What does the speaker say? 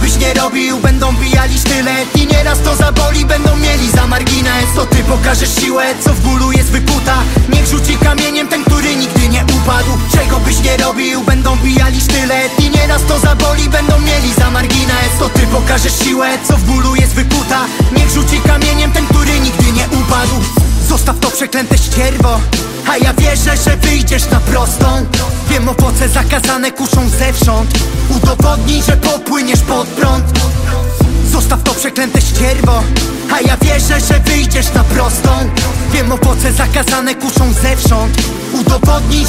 byś nie robił, będą bijali sztylet i nieraz to zaboli, będą mieli za margines. To ty pokażesz siłę, co w bólu jest wykuta. Niech rzuci kamieniem ten, który nigdy nie upadł. Czego byś nie robił, będą bijali sztylet i nieraz to zaboli, będą mieli za margines. To ty pokażesz siłę, co w bólu jest wykuta. Niech rzuci kamieniem ten, który nigdy nie upadł. Zostaw to przeklęte ścierwo, a ja wierzę, że wyjdziesz na prostą. Wiem, owoce zakazane kuszą zewsząd. Udowodnij, że popłyniesz pod prąd. Zostaw to przeklęte ścierwo, a ja wierzę, że wyjdziesz na prostą. Wiem, owoce zakazane kuszą zewsząd. Udowodnij,